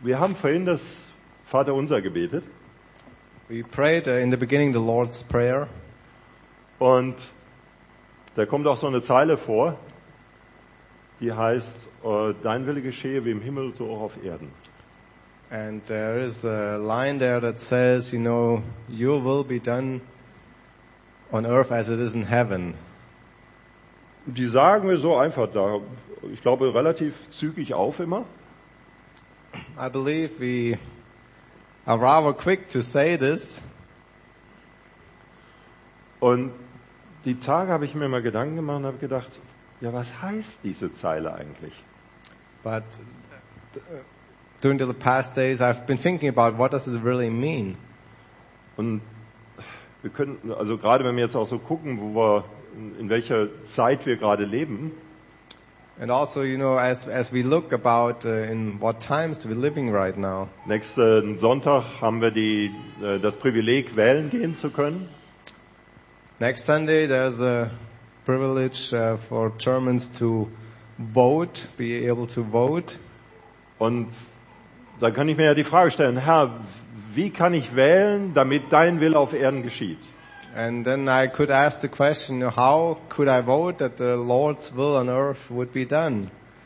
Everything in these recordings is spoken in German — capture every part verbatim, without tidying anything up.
Wir haben vorhin das Vaterunser gebetet. We prayed uh, in the beginning the Lord's Prayer. Und da kommt auch so eine Zeile vor, die heißt, äh, dein Wille geschehe wie im Himmel, so auch auf Erden. And there is a line there that says, you know, your will be done on earth as it is in heaven. Die sagen wir so einfach da, ich glaube, relativ zügig auf immer. I believe we are rather quick to say this. Und die Tage habe ich mir mal Gedanken gemacht und habe gedacht, ja, was heißt diese Zeile eigentlich? But uh, during the past days I've been thinking about what does it really mean. Und wir können, also gerade wenn wir jetzt auch so gucken, wo wir, in welcher Zeit wir gerade leben. And also, you know, as as we look about uh, in what times we're living right now. Nächsten Sonntag haben wir die, äh, das Privileg, wählen gehen zu können. Next Sunday there's a privilege uh, for Germans to vote, be able to vote. Und da kann ich mir ja die Frage stellen, Herr, wie kann ich wählen, damit dein Wille auf Erden geschieht? And then I could ask the question, how could I vote that the Lord's will on earth would be done?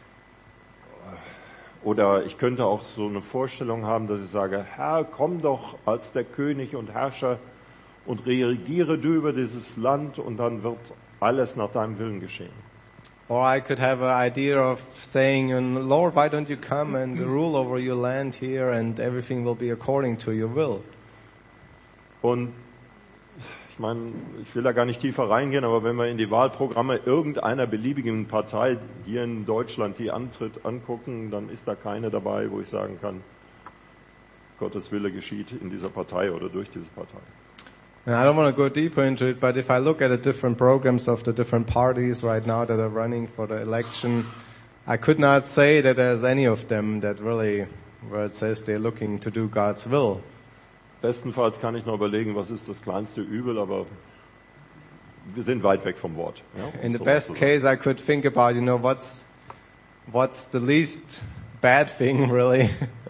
Oder ich könnte auch so eine Vorstellung haben, dass ich sage, Herr, komm doch als der König und Herrscher und regiere du über dieses Land und dann wird alles nach deinem Willen geschehen. Or I could have an idea of saying, Lord, why don't you come and rule over your land here and everything will be according to your will? Und ich meine, ich will da gar nicht tiefer reingehen, aber wenn wir in die Wahlprogramme irgendeiner beliebigen Partei hier in Deutschland, die antritt, angucken, dann ist da keine dabei, wo ich sagen kann, Gottes Wille geschieht in dieser Partei oder durch diese Partei. And I don't want to go deeper into it, but if I look at the different programs of the different parties right now that are running for the election, I could not say that there's any of them that really, where it says they're looking to do God's will. Bestenfalls kann ich noch überlegen, was ist das kleinste Übel, aber wir sind weit weg vom Wort. Ja, um In the so best case, I could think about, you know, what's what's the least bad thing really.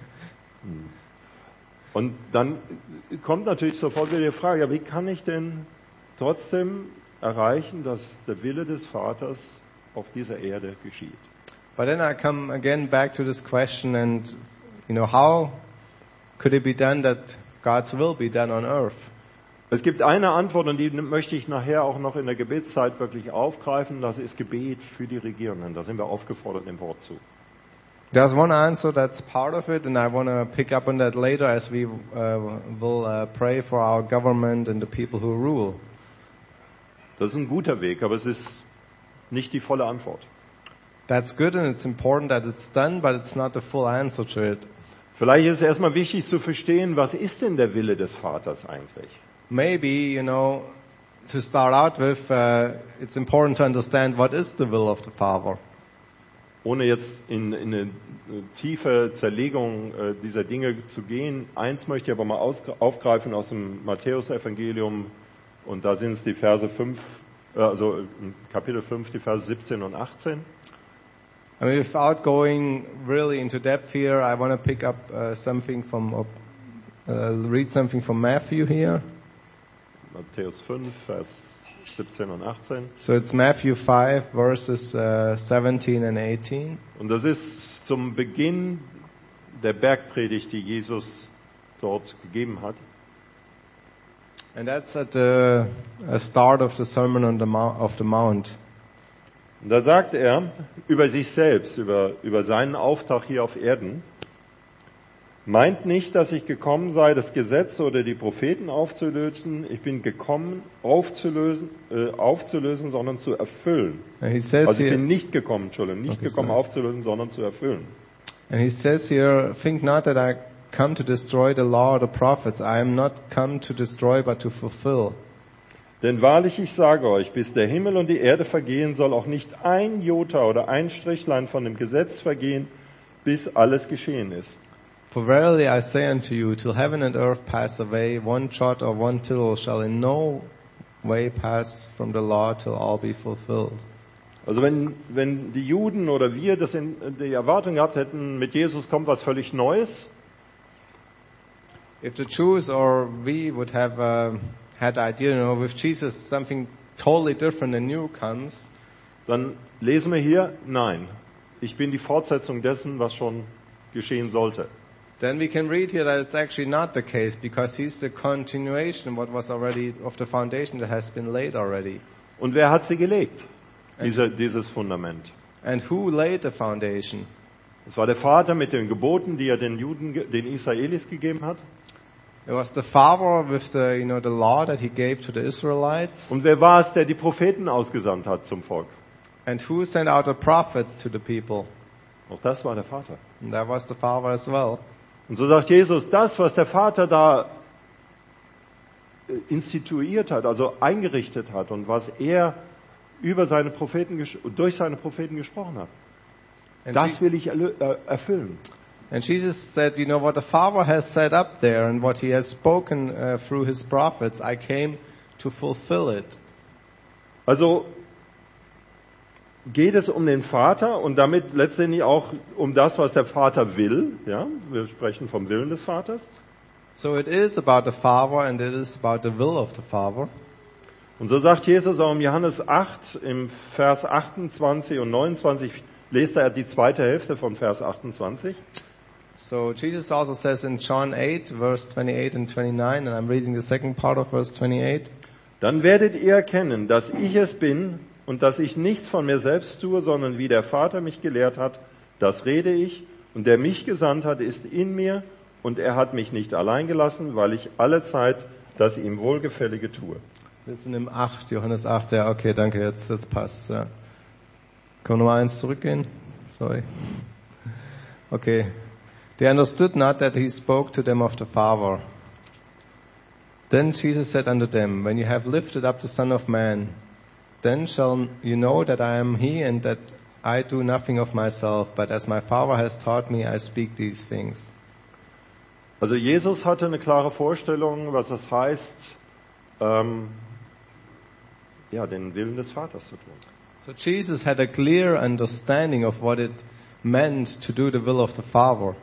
Und dann kommt natürlich sofort wieder die Frage, ja, wie kann ich denn trotzdem erreichen, dass der Wille des Vaters auf dieser Erde geschieht? But then I come again back to this question and, you know, how could it be done that God's will be done on earth? Es gibt eine Antwort und die möchte ich nachher auch noch in der Gebetszeit wirklich aufgreifen, das ist Gebet für die Regierenden. Da sind wir aufgefordert im Wort zu. There's one answer that's part of it, and I want to pick up on that later as we uh, will uh, pray for our government and the people who rule. Das ist ein guter Weg, aber es ist nicht die volle Antwort. That's good and it's important that it's done, but it's not the full answer to it. Vielleicht ist es erstmal wichtig zu verstehen, was ist denn der Wille des Vaters eigentlich? Maybe, you know, to start out with, uh, it's important to understand what is the will of the Father. Ohne jetzt in, in eine tiefe Zerlegung äh, dieser Dinge zu gehen, eins möchte ich aber mal aus, aufgreifen aus dem Matthäus-Evangelium und da sind es die Verse fünf, äh, also Kapitel fünf, die Verse siebzehn und achtzehn. I mean, without going really into depth here, I want to pick up uh, something from, uh, read something from Matthew here. Matthäus fünf, Vers siebzehn und achtzehn. So it's Matthew five, verses uh, seventeen and eighteen. Und das ist zum Beginn der Bergpredigt, die Jesus dort gegeben hat. And that's at the uh, start of the Sermon on the Mount, of the Mount. Und da sagt er über sich selbst, über, über seinen Auftrag hier auf Erden, meint nicht, dass ich gekommen sei, das Gesetz oder die Propheten aufzulösen. Ich bin gekommen, aufzulösen, äh, aufzulösen, sondern zu erfüllen. And he says Also ich here, bin nicht gekommen, Entschuldigung, nicht Okay, gekommen sorry. aufzulösen, sondern zu erfüllen. and he says here, think not that I come to destroy the law or the prophets. I am not come to destroy, but to fulfill. Denn wahrlich, ich sage euch, bis der Himmel und die Erde vergehen, soll auch nicht ein Jota oder ein Strichlein von dem Gesetz vergehen, bis alles geschehen ist. For verily I say unto you, till heaven and earth pass away, one jot or one tittle shall in no way pass from the law till all be fulfilled. Also wenn, wenn die Juden oder wir das in die Erwartung gehabt hätten, mit Jesus kommt was völlig Neues, if the Jews or we would have uh, had the idea, you know, with Jesus something totally different and new comes, dann lesen wir hier, nein, ich bin die Fortsetzung dessen, was schon geschehen sollte. then we can read here that it's actually not the case, because he's the continuation of what was already, of the foundation that has been laid already. Und wer hat sie gelegt, diese, dieses Fundament? And who laid the foundation? Es war der Vater mit den Geboten, die er den Juden, den Israelis gegeben hat. It was the father with the, you know, the law that he gave to the Israelites. Und wer war es, der die Propheten ausgesandt hat zum Volk? And who sent out the prophets to the people? Auch das war der Vater. And that was the father as well. Und so sagt Jesus, das, was der Vater da instituiert hat, also eingerichtet hat und was er über seine Propheten, durch seine Propheten gesprochen hat, And das Je- will ich erfüllen. And Jesus said, you know, what the Father has set up there and what he has spoken uh, through his prophets, I came to fulfill it. Also geht es um den Vater und damit letztendlich auch um das, was der Vater will. Ja, wir sprechen vom Willen des Vaters. So it is about the Father and it is about the will of the Father. Und so sagt Jesus auch im Johannes acht, im Vers achtundzwanzig und neunundzwanzig, lest er die zweite Hälfte von Vers achtundzwanzig. So Jesus also says in John eight, verse twenty-eight and twenty-nine, and I'm reading the second part of verse twenty-eight. Dann werdet ihr erkennen, dass ich es bin und dass ich nichts von mir selbst tue, sondern wie der Vater mich gelehrt hat, das rede ich. Und der mich gesandt hat, ist in mir und er hat mich nicht allein gelassen, weil ich alle Zeit das ihm Wohlgefällige tue. Wir sind im acht, Johannes acht, ja, okay, danke, jetzt, jetzt passt, ja. Können wir nochmal eins zurückgehen? Sorry. Okay. They understood not that he spoke to them of the Father. Then Jesus said unto them, when you have lifted up the Son of Man, then shall you know that I am he and that I do nothing of myself, but as my Father has taught me, I speak these things. Also Jesus hatte eine klare Vorstellung, was das heißt, ähm, ja, den Willen des Vaters zu tun. So Jesus had a clear understanding of what it meant to do the will of the Father.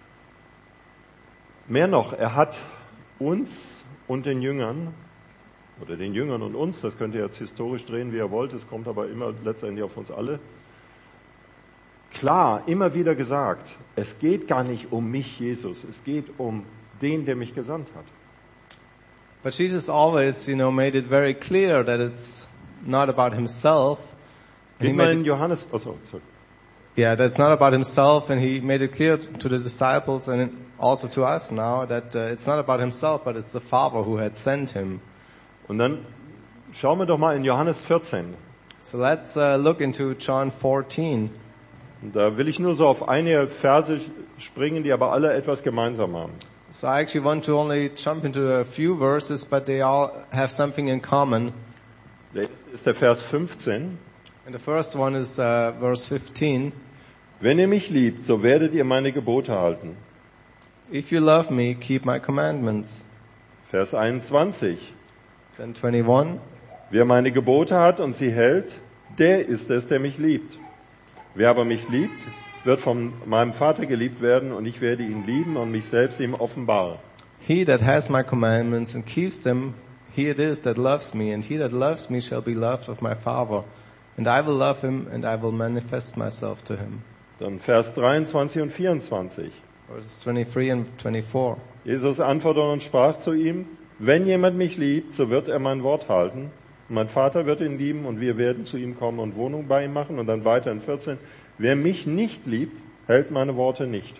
Mehr noch, er hat uns und den Jüngern, oder den Jüngern und uns, das könnt ihr jetzt historisch drehen, wie ihr wollt, es kommt aber immer letztendlich auf uns alle, klar, immer wieder gesagt, es geht gar nicht um mich, Jesus, es geht um den, der mich gesandt hat. But Jesus always, you know, made it very clear that it's not about himself. And he Geht mal made in it, Johannes, achso, sorry. yeah, that's not about himself, and he made it clear to the disciples and also to us now that uh, it's not about himself, but it's the Father who had sent him. Und dann schauen wir doch mal in Johannes vierzehn. So let's uh, look into John fourteen. Und da will ich nur so auf einige Verse springen, die aber alle etwas gemeinsam haben. So I actually want to only jump into a few verses, but they all have something in common. Der erste ist der Vers fünfzehn. And the first one is uh, verse fifteen. Wenn ihr mich liebt, so werdet ihr meine Gebote halten. If you love me, keep my commandments. Vers einundzwanzig. Then twenty-one. Wer meine Gebote hat und sie hält, der ist es, der mich liebt. Wer aber mich liebt, wird von meinem Vater geliebt werden und ich werde ihn lieben und mich selbst ihm offenbaren. He that has my commandments and keeps them, he it is that loves me, and he that loves me shall be loved of my Father. And I will love him, and I will manifest myself to him. Dann Vers dreiundzwanzig und vierundzwanzig. Verses twenty-three and twenty-four. Jesus antwortete und sprach zu ihm, wenn jemand mich liebt, so wird er mein Wort halten. Und mein Vater wird ihn lieben und wir werden zu ihm kommen und Wohnung bei ihm machen. Und dann weiter in vierzehn. Wer mich nicht liebt, hält meine Worte nicht.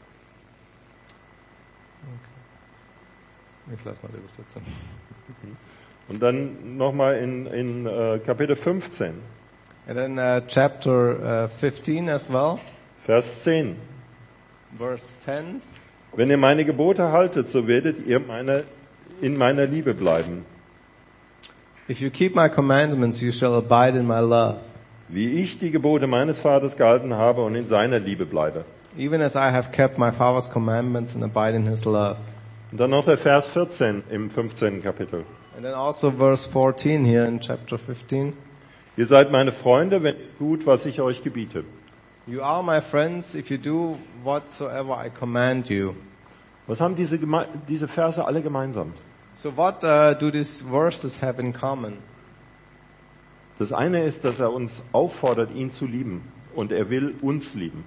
Ich lasse mal die Übersetzung. Und dann nochmal in, in äh, Kapitel fünfzehn, And then uh, chapter uh, fifteen as well, Vers zehn. verse ten. Wenn ihr meine Gebote haltet, so werdet ihr meine, in meiner Liebe bleiben. If you keep my commandments, you shall abide in my love, Wie ich die Gebote meines Vaters gehalten habe und in seiner Liebe bleibe. even as I have kept my Father's commandments and abide in his love. Und dann noch der Vers vierzehn im fünfzehnten Kapitel. And then also verse fourteen here in chapter fifteen. Ihr seid meine Freunde, wenn ihr tut, was ich euch gebiete. You are my friends if you do whatsoever I command you. Was haben diese, Geme- diese Verse alle gemeinsam? So what uh, do these verses have in common? Das eine ist, dass er uns auffordert, ihn zu lieben. Und er will uns lieben.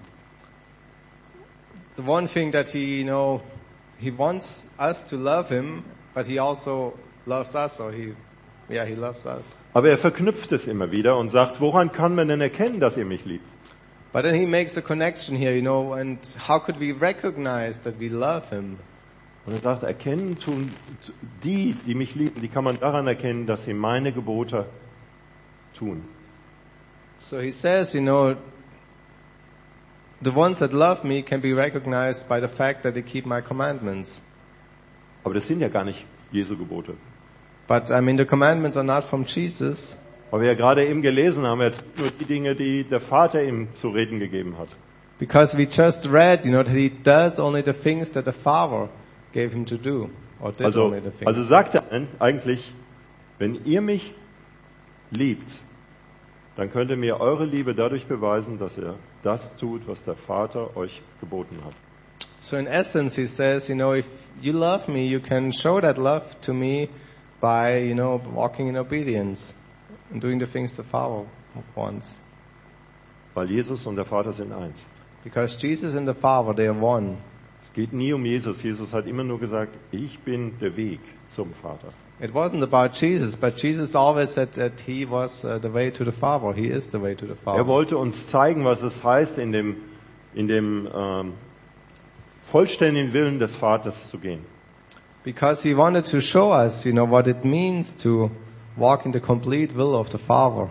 The one thing that he, you know, he wants us to love him, but he also loves us, or he, yeah, he loves us. Aber er verknüpft es immer wieder und sagt, woran kann man denn erkennen, dass ihr mich liebt? But then he makes the connection here, you know, and how could we recognize that we love him? Und er sagt, erkennen tun die, die mich lieben, die kann man daran erkennen, dass sie meine Gebote tun. So he says, you know, the ones that love me can be recognized by the fact that they keep my commandments. Aber das sind ja gar nicht Jesu Gebote. But I mean, the commandments are not from Jesus. Weil wir ja gerade eben gelesen haben, er tut nur die Dinge, die der Vater ihm zu reden gegeben hat. Because we just read, you know, that he does only the things that the Father gave him to do, or did Also, only the things. also sagt er eigentlich, wenn ihr mich liebt, dann könnt ihr mir eure Liebe dadurch beweisen, dass ihr das tut, was der Vater euch geboten hat. So in essence, he says, you know, if you love me, you can show that love to me by, you know, walking in obedience and doing the things the Father wants. Weil Jesus und der Vater sind eins. Because Jesus and the Father, they are one. Es geht nie um Jesus. Jesus hat immer nur gesagt, ich bin der Weg zum Vater. It wasn't about Jesus, but Jesus always said that he was uh, the way to the Father. He is the way to the Father. Er wollte uns zeigen, was es heißt, in dem, in dem ähm, vollständigen Willen des Vaters zu gehen. Because he wanted to show us, you know, what it means to walk in the complete will of the Father.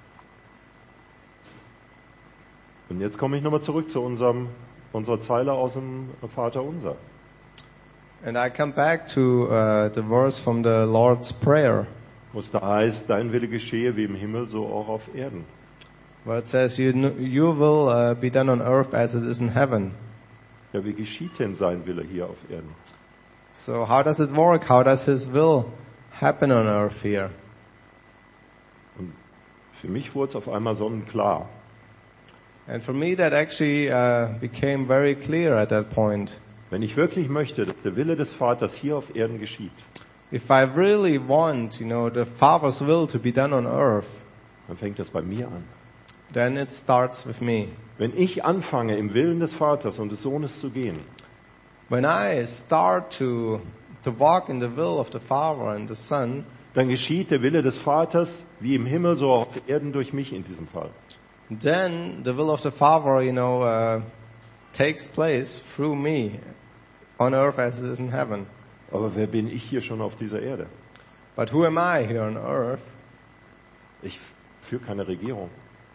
Und jetzt komme ich nochmal zurück zu unserem, unserer Zeile aus dem Vater Unser. And I come back to uh, the verse from the Lord's Prayer, Wo es da heißt, dein Wille geschehe wie im Himmel, so auch auf Erden. where it says, you, kn- you will uh, be done on earth as it is in heaven. Ja, wie geschieht denn sein Wille hier auf Erden? So how does it work? How does his will happen on earth here? Und für mich wurde es auf einmal sonnenklar. And for me that actually uh, became very clear at that point. Wenn ich wirklich möchte, dass der Wille des Vaters hier auf Erden geschieht, If I really want, you know, the Father's will to be done on earth, dann fängt das bei mir an. then it starts with me. Wenn ich anfange, im Willen des Vaters und des Sohnes zu gehen, When I start to to walk in the will of the Father and the Son, dann geschieht der Wille des Vaters wie im Himmel, so auch auf Erden durch mich in diesem Fall. then the will of the Father, you know, uh, takes place through me on earth as it is in heaven. Aber wer bin ich hier schon auf dieser Erde? But who am I here on earth? Ich führe keine Regierung.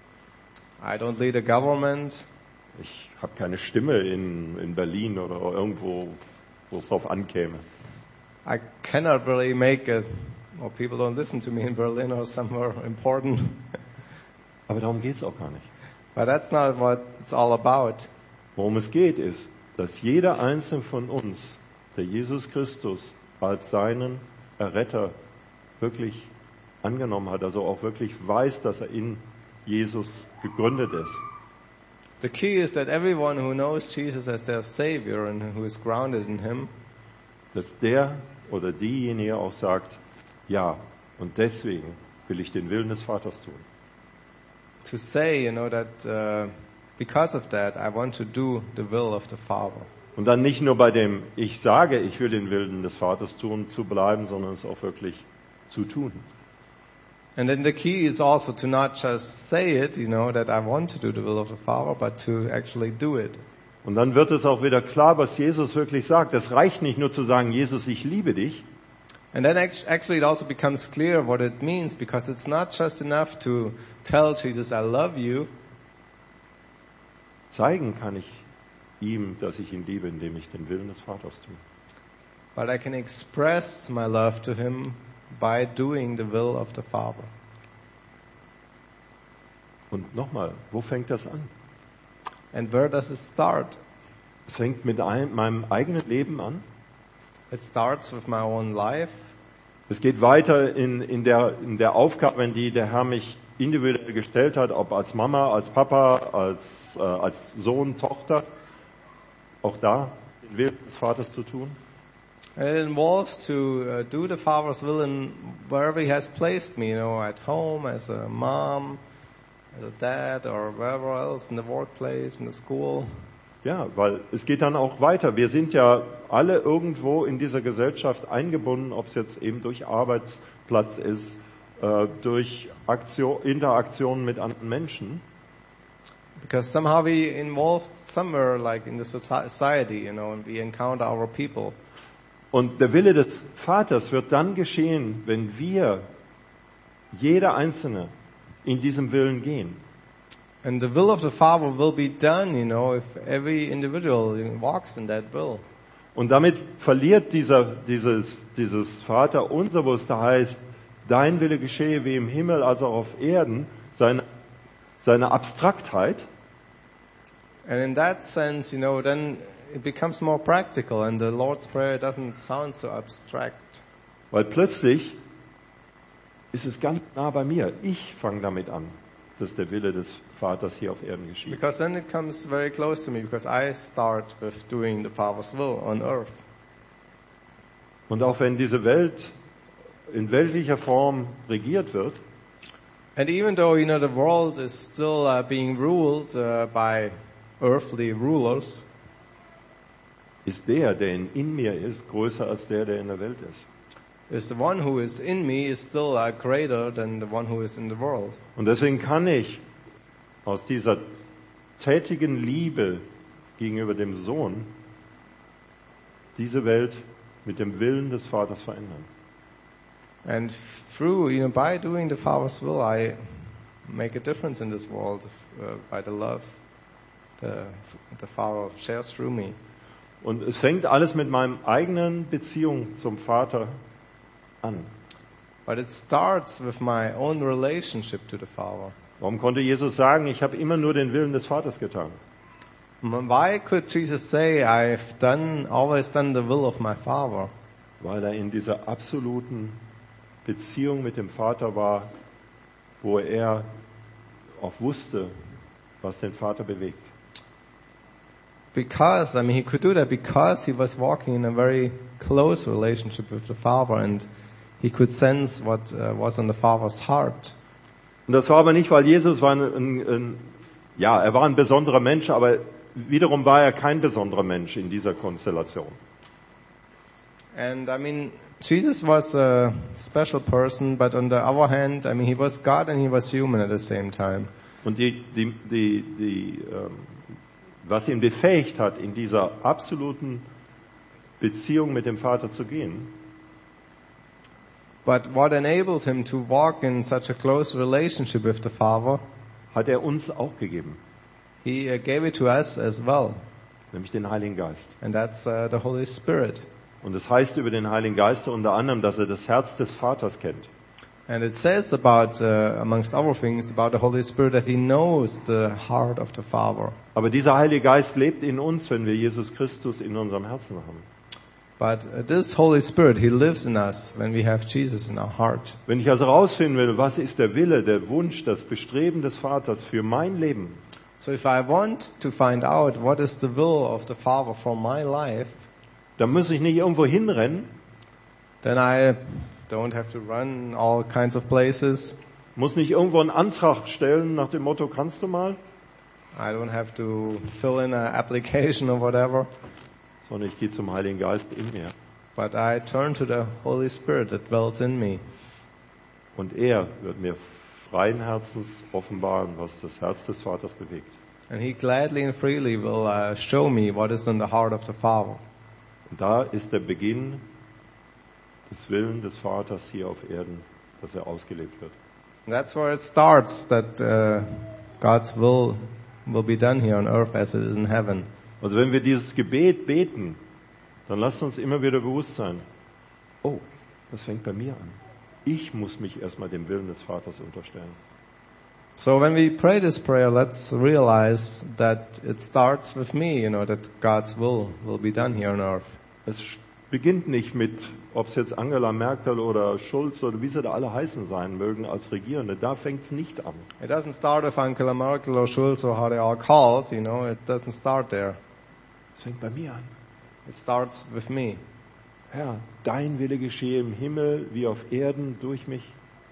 I don't lead a government. Ich habe keine Stimme in, in Berlin oder irgendwo, wo es drauf ankäme. I cannot really make it, or people don't listen to me in Berlin or somewhere important. Aber darum geht es auch gar nicht. But that's not what it's all about. Worum es geht, ist, dass jeder einzelne von uns, der Jesus Christus als seinen Erretter wirklich angenommen hat, also auch wirklich weiß, dass er in Jesus gegründet ist, The key is that everyone who knows Jesus as their Savior and who is grounded in Him, dass der oder diejenige auch sagt, ja, und deswegen will ich den Willen des Vaters tun. to say, you know, that uh, because of that, I want to do the will of the Father. Und dann nicht nur bei dem, ich sage, ich will den Willen des Vaters tun, zu bleiben, sondern es auch wirklich zu tun. And then the key is also to not just say it, you know, that I want to do the will of the Father, but to actually do it. Und dann wird es auch wieder klar, was Jesus wirklich sagt. Es reicht nicht nur zu sagen, Jesus, ich liebe dich, And then act- actually it also becomes clear what it means, because it's not just enough to tell Jesus, I love you. zeigen kann ich ihm, dass ich ihn liebe, indem ich den Willen des Vaters tue. But I can express my love to Him by doing the will of the Father. Und nochmal, wo fängt das an? And where does it start? Es fängt mit ein, meinem eigenen Leben an. It starts with my own life. Es geht weiter in, in, der, in der Aufgabe, in die der Herr mich individuell gestellt hat, ob als Mama, als Papa, als, äh, als Sohn, Tochter. Auch da den Willen des Vaters zu tun? And it involves to uh, do the Father's will in wherever He has placed me, you know, at home, as a mom, as a dad, or wherever else, in the workplace, in the school. Ja, weil es geht dann auch weiter. Wir sind ja alle irgendwo in dieser Gesellschaft eingebunden, ob es jetzt eben durch Arbeitsplatz ist, äh, durch Aktion, Interaktionen mit anderen Menschen. Because somehow we involved somewhere like in the society, you know, and we encounter our people. Und der Wille des Vaters wird dann geschehen, wenn wir, jeder Einzelne, in diesem Willen gehen. And the will of the Father will be done, you know, if every individual walks in that will. Und damit verliert dieser, dieses, dieses Vater unser, wo es da heißt, dein Wille geschehe wie im Himmel, als auch auf Erden, seine, seine Abstraktheit. And in that sense, you know, then it becomes more practical and the Lord's Prayer doesn't sound so abstract. Weil plötzlich ist es ganz nah bei mir. Ich fange damit an, dass der Wille des Vaters hier auf Erden geschieht. Because then it comes very close to me, because I start with doing the Father's will on earth. Und auch wenn diese Welt in weltlicher Form regiert wird, And even though, you know, the world is still uh, being ruled uh, by earthly rulers, ist der, der in, in mir ist, größer als der, der in der Welt ist. is the one who is in me is still uh, greater than the one who is in the world. Und deswegen kann ich aus dieser tätigen Liebe gegenüber dem Sohn diese Welt mit dem Willen des Vaters verändern. And through, you know, by doing the Father's will, I make a difference in this world uh, by the love the, the Father shares through me. Und es fängt alles mit meinem eigenen Beziehung zum Vater an. But it starts with my own relationship to the Father. Warum konnte Jesus sagen, ich habe immer nur den Willen des Vaters getan? Why could Jesus say, I've done, always done the will of my Father? Weil er in dieser absoluten Beziehung mit dem Vater war, wo er auch wusste, was den Vater bewegt. Because, I mean, he could do that because he was walking in a very close relationship with the Father and he could sense what uh, was on the Father's heart. Und das war aber nicht, weil Jesus war ein, ein, ein, ja, er war ein besonderer Mensch, aber wiederum war er kein besonderer Mensch in dieser Konstellation. And I mean, Jesus was a special person, but on the other hand, I mean, he was God and he was human at the same time. Und die, die, die, die, ähm, was ihn befähigt hat, in dieser absoluten Beziehung mit dem Vater zu gehen, but what enabled him to walk in such a close relationship with the Father, hat er uns auch gegeben, he uh, gave it to us as well. nämlich den Heiligen Geist. And that's uh, the Holy Spirit. Und es heißt über den Heiligen Geist unter anderem, dass er das Herz des Vaters kennt. And it says about, uh, amongst other things, about the Holy Spirit that he knows the heart of the Father. Aber dieser Heilige Geist lebt in uns, wenn wir Jesus Christus in unserem Herzen haben. But uh, this Holy Spirit, he lives in us when we have Jesus in our heart. Wenn ich also herausfinden will, was ist der Wille, der Wunsch, das Bestreben des Vaters für mein Leben, So if I want to find out what is the will of the Father for my life, dann muss ich nicht irgendwo hinrennen, then I don't have to run all kinds of places. muss nicht irgendwo einen Antrag stellen nach dem Motto, kannst du mal? I don't have to fill in an application or whatever. Sondern ich gehe zum Heiligen Geist in mir. But I turn to the Holy Spirit that dwells in me. Und er wird mir freien Herzens offenbaren, was das Herz des Vaters bewegt. And he gladly and freely will uh, show me what is in the heart of the Father. Und da ist der Beginn des Willens des Vaters hier auf Erden, dass er ausgelebt wird. And that's where it starts, that uh, God's will will be done here on earth as it is in heaven. Also wenn wir dieses Gebet beten, dann lasst uns immer wieder bewusst sein, oh, das fängt bei mir an. Ich muss mich erstmal dem Willen des Vaters unterstellen. So when we pray this prayer, let's realize that it starts with me, you know, that God's will will be done here on earth. Es beginnt nicht mit, ob es jetzt Angela Merkel oder Schulz oder wie sie da alle heißen sein mögen als Regierende. Da fängt es nicht an. It doesn't start with Angela Merkel or Schulz or how they are called, you know, it doesn't start there. Es fängt bei mir an. It starts with me. Herr, dein Wille geschehe im Himmel wie auf Erden durch mich.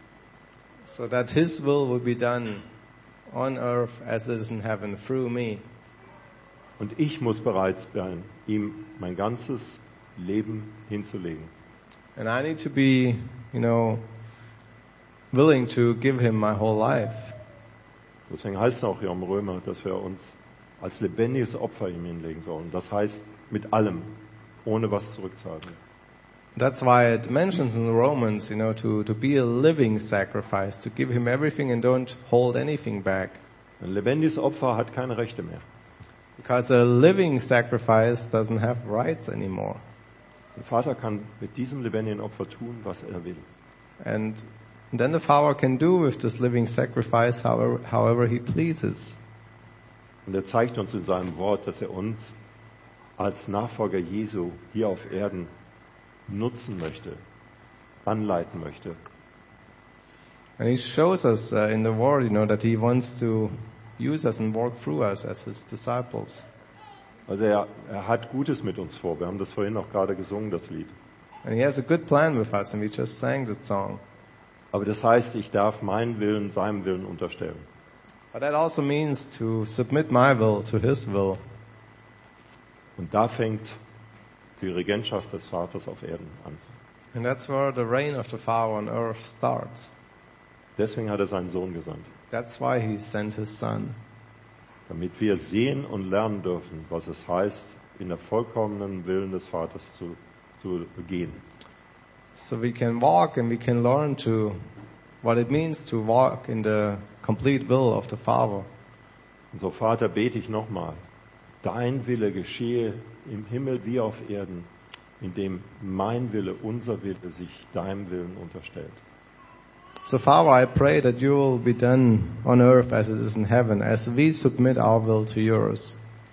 So that His will will be done on earth as it is in heaven through me. Und ich muss bereit sein, ihm mein ganzes Leben hinzulegen. And I need to be, you know, willing to give Him my whole life. Deswegen heißt es auch hier im Römer, dass wir uns als lebendiges Opfer ihm hinlegen sollen. Das heißt mit allem, ohne was zurückzuhalten. That's why it mentions in the Romans, you know, to, to be a living sacrifice, to give Him everything and don't hold anything back. Ein lebendiges Opfer hat keine Rechte mehr. Because a living sacrifice doesn't have rights anymore. Der Vater kann mit diesem lebendigen Opfer tun, was er will. And then the Father can do with this living sacrifice however, however He pleases. Und er zeigt uns in seinem Wort, dass er uns als Nachfolger Jesu hier auf Erden nutzen möchte, anleiten möchte. And He shows us uh, in the Word, you know, that He wants to use us and work through us as His disciples. Also er, er hat Gutes mit uns vor. Wir haben das vorhin auch gerade gesungen, das Lied. And He has a good plan with us, and we just sang the song. Aber das heißt, ich darf meinen Willen seinem Willen unterstellen. But that also means to submit my will to His will. Und da fängt die Regentschaft des Vaters auf Erden an. And that's where the reign of the Father on earth starts. Deswegen hat er seinen Sohn gesandt. That's why He sent His Son. Damit wir sehen und lernen dürfen, was es heißt, in der vollkommenen Willen des Vaters zu, zu gehen. So we can walk and we can learn to what it means to walk in the complete will of the Father. Und so, Vater, bete ich nochmal. Dein Wille geschehe im Himmel wie auf Erden, indem mein Wille, unser Wille sich deinem Willen unterstellt. So Father, I pray that you will be done on earth as it is in heaven, as we submit our will to yours.